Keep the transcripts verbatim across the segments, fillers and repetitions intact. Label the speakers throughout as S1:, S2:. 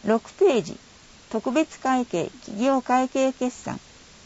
S1: ろくページ、特別会計企業会計決算。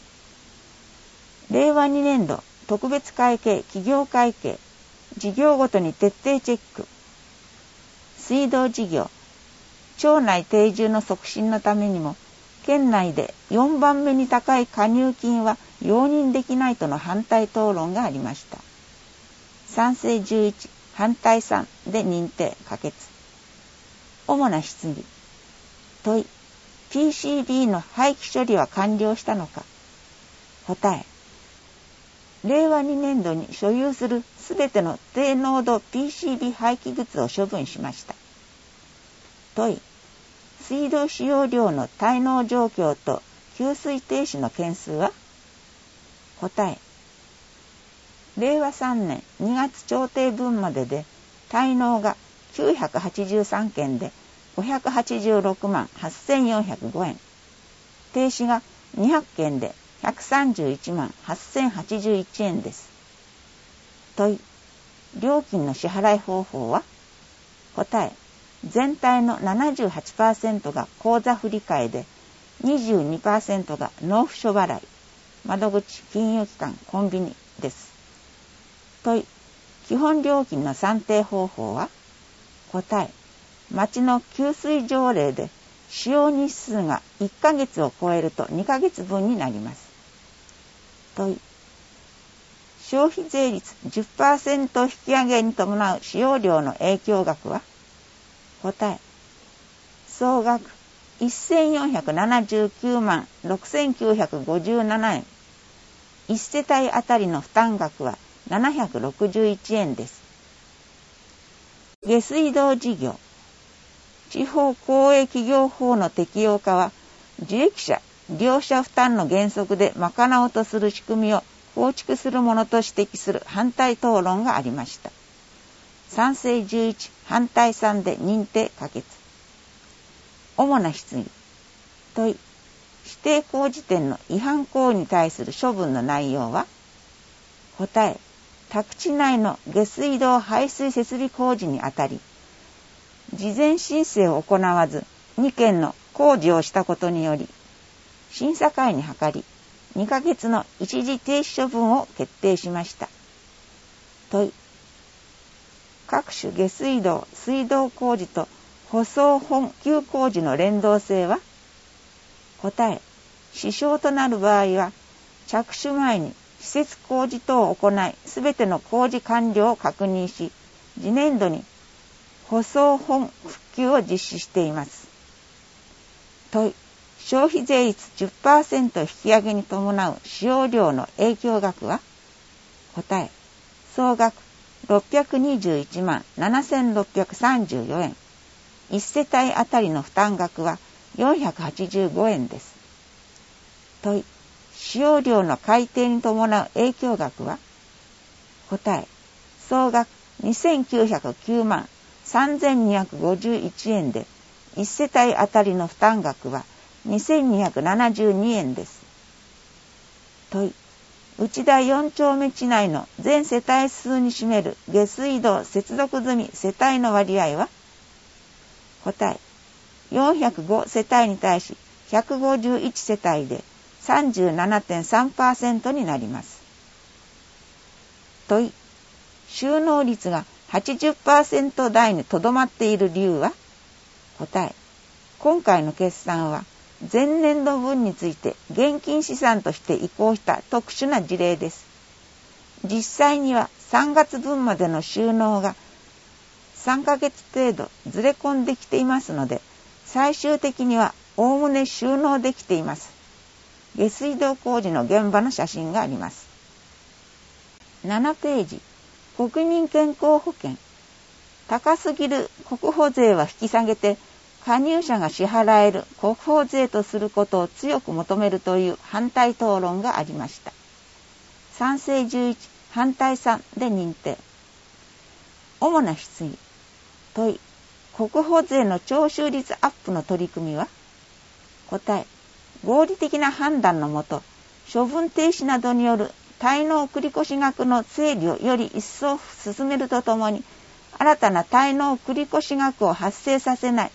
S1: れいわにねんど特別会計企業会計、事業ごとに徹底チェック。水道事業、町内定住の促進のためにも、県内でよんばんめに高い加入金は容認できないとの反対討論がありました。賛成じゅういち、反対さんで認定可決。主な質疑。問い、ピーシービー の廃棄処理は完了したのか。答え、れいわにねんどに所有するすべての低濃度 ピーシービー 廃棄物を処分しました。問い、水道使用量の滞納状況と給水停止の件数は。答え、れいわさんねんにがつ調停分までで滞納がきゅうひゃくはちじゅうさんけんでごひゃくはちじゅうろくまんはっせんよんひゃくごえん、停止がにひゃっけんでひゃくさんじゅういちまんはっせんはちじゅういちえんです。問い、料金の支払い方法は。答え、全体の ななじゅうはちパーセント が口座振替で にじゅうにパーセント が納付書払い、窓口、金融機関、コンビニです。問い、基本料金の算定方法は。答え、町の給水条例で使用日数がいっかげつを超えるとにかげつぶんになります。問い、消費税率 じゅっパーセント 引き上げに伴う使用量の影響額は。答え、総額せんよんひゃくななじゅうきゅうまんろくせんきゅうひゃくごじゅうななえん、いちせたいあたりの負担額はななひゃくろくじゅういちえんです。下水道事業、地方公営企業法の適用化は受益者、利用者負担の原則で賄おうとする仕組みを構築するものと指摘する反対討論がありました。賛成じゅういち、反対さんで認定可決。主な質疑。問い、指定工事店の違反行為に対する処分の内容は。答え、宅地内の下水道排水設備工事にあたり、事前申請を行わずにけんの工事をしたことにより、審査会に諮り、にかげつの一時停止処分を決定しました。問い、各種下水道、水道工事と舗装本給工事の連動性は。答え、支障となる場合は、着手前に施設工事等を行い、すべての工事完了を確認し、次年度に舗装本復旧を実施しています。問い、消費税率 じゅっパーセント 引き上げに伴う使用量の影響額は。答え、総額ろっぴゃくにじゅういちまんななせんろっぴゃくさんじゅうよえん、いちせたいあたりの負担額はよんひゃくはちじゅうごえんです。問い、使用量の改定に伴う影響額は。答え、総額にせんきゅうひゃくきゅうまんさんぜんにひゃくごじゅういちえんで、いちせたいあたりの負担額はにせんにひゃくななじゅうにえんです。問い、内田よんちょうめ地内の全世帯数に占める下水道接続済み世帯の割合は。答え、よんひゃくごせたいに対しひゃくごじゅういちせたいで さんじゅうななてんさんパーセント になります。問い、収納率が はちじゅっパーセント 台にとどまっている理由は。答え、今回の決算は前年度分について現金資産として移行した特殊な事例です。実際にはさんがつぶんまでの収納がさんかげつ程度ずれ込んできていますので、最終的にはおおむね収納できています。下水道工事の現場の写真があります。ななページ、国民健康保険。高すぎる国保税は引き下げて、加入者が支払える国保税とすることを強く求めるという反対討論がありました。賛成じゅういち、反対さんで認定。主な質疑。問い、国保税の徴収率アップの取り組みは。答え、合理的な判断のもと、処分停止などによる滞納繰越額の整理をより一層進めるとともに、新たな滞納繰越額を発生させない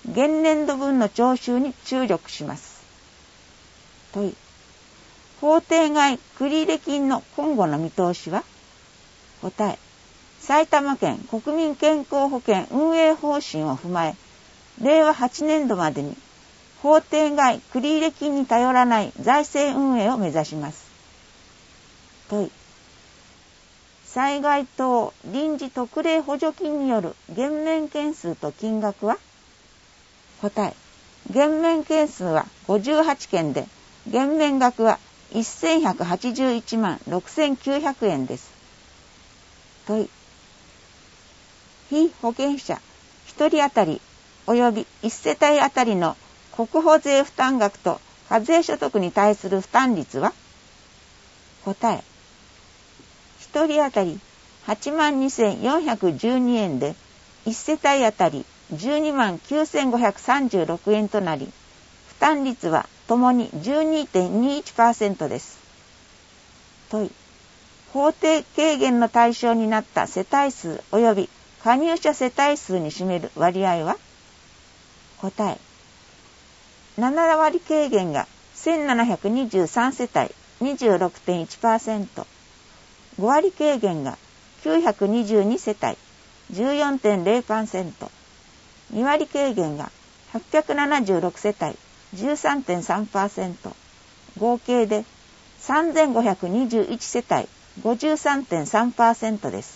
S1: 現年度分の徴収に注力します。問い。法定外繰入金の今後の見通しは？答え。埼玉県国民健康保険運営方針を踏まえ、れいわはちねんどまでに法定外繰入金に頼らない財政運営を目指します。問い。災害等臨時特例補助金による減免件数と金額は？答え。減免件数はごじゅうはちけんで、減免額はせんひゃくはちじゅういちまんろくせんきゅうひゃくえんです。問い。被保険者ひとり当たり及びいちせたい当たりの国保税負担額と課税所得に対する負担率は？答え。ひとり当たりはちまんにせんよんひゃくじゅうにえんで、いちせたい当たりじゅうにまんきゅうせんごひゃくさんじゅうろくえんとなり、負担率はともに じゅうにてんにいちパーセント です。問い。法定軽減の対象になった世帯数及び加入者世帯数に占める割合は？答え。ななわり軽減がせんななひゃくにじゅうさんせたい にじゅうろくてんいちパーセント、ごわり軽減がきゅうひゃくにじゅうにせたい じゅうよんてんれいパーセント、にわり軽減がはっぴゃくななじゅうろくせたい じゅうさんてんさんパーセント、合計でさんぜんごひゃくにじゅういちせたい ごじゅうさんてんさんパーセント です。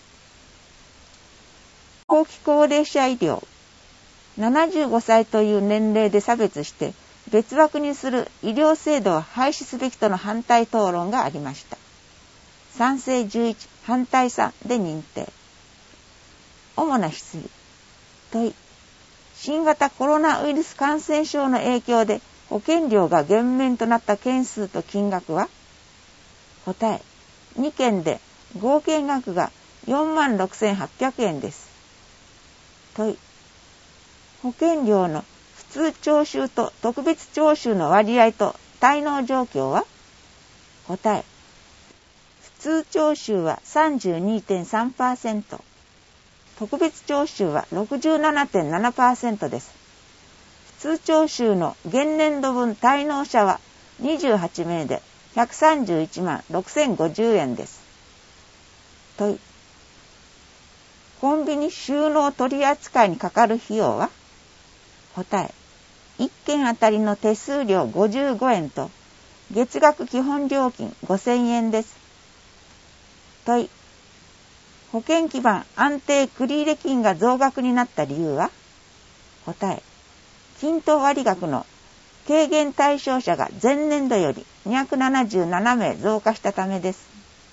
S1: 後期高齢者医療。ななじゅうごさいという年齢で差別して別枠にする医療制度を廃止すべきとの反対討論がありました。賛成じゅういち、反対さんで認定。主な質疑。問い。新型コロナウイルス感染症の影響で保険料が減免となった件数と金額は？答え。にけんで合計額がよんまんろくせんはっぴゃくえんです。問い。保険料の普通徴収と特別徴収の割合と滞納状況は？答え。普通徴収は さんじゅうにてんさんパーセント、特別徴収は ろくじゅうななてんななパーセント です。普通徴収の現年度分滞納者はにじゅうはちめいでひゃくさんじゅういちまんろくせんごじゅうえんです。問い。コンビニ収納取扱いにかかる費用は？答え。いっけんあたりの手数料ごじゅうごえんと月額基本料金ごせんえんです。問い。保険基盤安定繰入金が増額になった理由は？答え。均等割額の軽減対象者が前年度よりにひゃくななじゅうななめい増加したためです。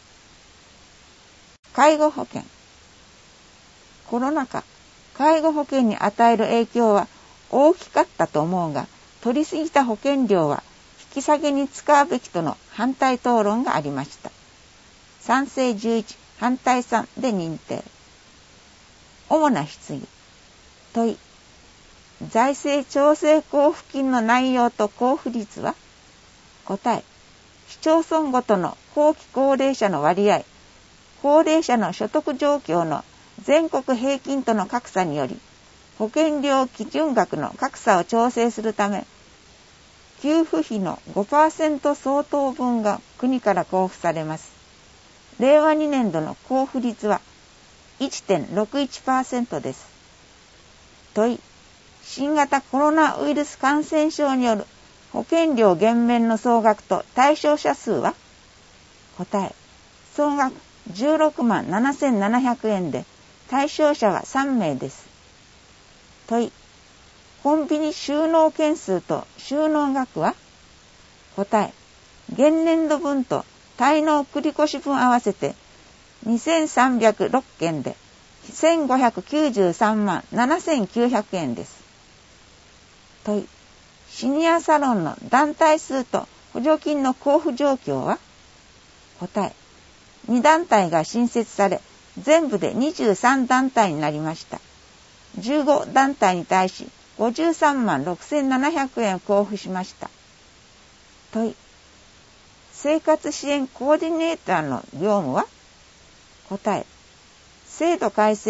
S1: 介護保険。コロナ禍、介護保険に与える影響は大きかったと思うが、取りすぎた保険料は引き下げに使うべきとの反対討論がありました。賛成じゅういち、反対さんで認定。主な質疑。問い。財政調整交付金の内容と交付率は？答え。市町村ごとの後期高齢者の割合、高齢者の所得状況の全国平均との格差により、保険料基準額の格差を調整するため、給付費の ごパーセント 相当分が国から交付されます。れいわにねんどの交付率は いってんろくいちパーセント です。問い。新型コロナウイルス感染症による保険料減免の総額と対象者数は？答え。総額じゅうろくまんななせんななひゃくえんで、対象者はさんめいです。問い。コンビニ収納件数と収納額は？答え。現年度分と滞納繰越分合わせてにせんさんびゃくろっけんでせんごひゃくきゅうじゅうさんまんななせんきゅうひゃくえんです。問い。シニアサロンの団体数と補助金の交付状況は？答え。にだんたいが新設され、全部でにじゅうさんだんたいになりました。じゅうごだんたいに対しごじゅうさんまんろくせんななひゃくえんを交付しました。問い。生活支援コーディネーターの業務は？答え。制度改正で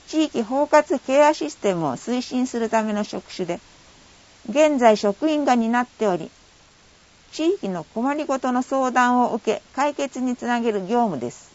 S1: 地域包括ケアシステムを推進するための職種で、現在職員が担っており、地域の困りごとの相談を受け解決につなげる業務です。